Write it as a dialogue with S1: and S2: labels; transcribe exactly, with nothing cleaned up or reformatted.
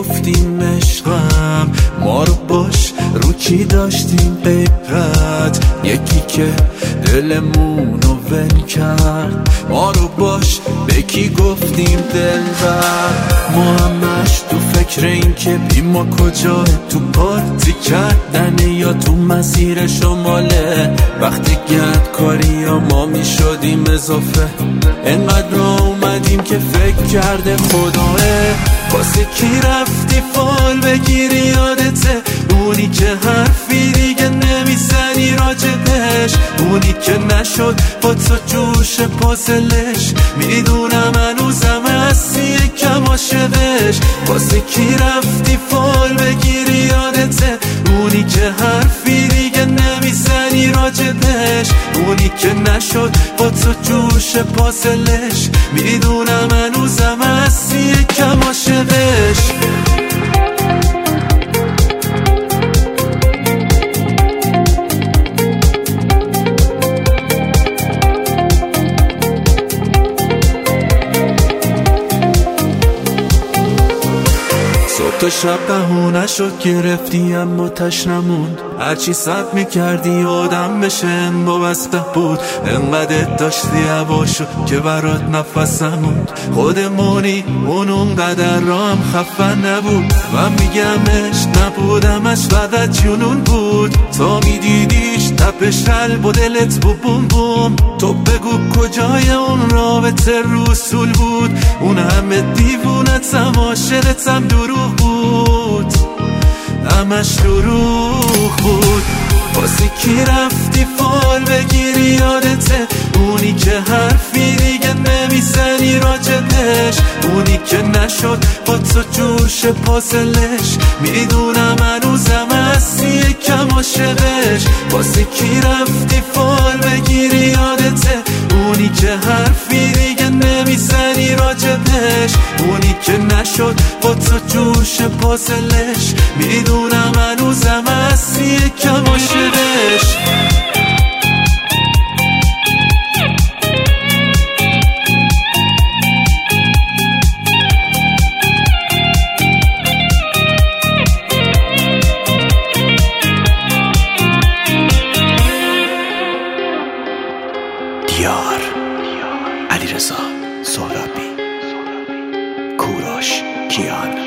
S1: گفتیم عشقم، ما رو باش رو کی داشتیم غیرت، یکی که دلمونو ول کرد. ما رو باش به کی گفتیم دلبر، ما همش تو فکر این که بی ما کجاه، تو پارتی کردن یا تو مسیر شماله. وقتی گرد کاری یا ما می شدیم اضافه، انقدر را اومدیم که فکر کرده خداه. واسه کی رفتی فال بگیری یادته، اونی که حرفی دیگه نمیزنی راجبش، اونی که نشد با تو جوش پازلش. میدونم هنوزم هستی یکم عاشقش. واسه کی رفتی فال بگیری یادته، اونی که حرفی دیگه نمیزنی راجبش، اونی که نشد با تو جوش پازلش. میدونم هنوزم هستی یکم عاشقش. تو شب بهونه شد گرفتی اما تش نموند، هرچی صد میکردی آدم بشه با بسته بود. انقدر داشتی هواشو که برات نفسم موند، خودمونی اون اونقدر رام خفن نبود. من میگمش نبودمش فقط جنون بود، تا میدیدیش تپش قلب و دلت بو بوم بوم. تو بگو کجای اون رابطه رسول بود، اون همه دیوونتم عاشقتم دروغ بود، همش دروغ بود. واسه کی رفتی فال بگیری یادته، اونی که حرفی دیگه نمیزنی راجبش، اونی که نشد با تو جوش پازلش. میدونم هنوزم هستی یکم عاشقش. واسه کی رفتی فال بگیری یادته، اونی که حرفی دیگه نمیزنی راجبش، اونی که نشد با تو جوش پازلش. میدونم هنوزم هستی یکم عاشقش.
S2: دیار علیرضا سهرابی، کوروش کیان.